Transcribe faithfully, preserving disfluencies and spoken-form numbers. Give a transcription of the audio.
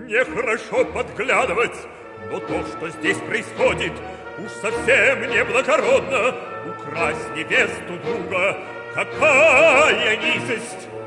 Нехорошо подглядывать, но то, что здесь происходит, уж совсем неблагородно. Украсть невесту друга, какая низость!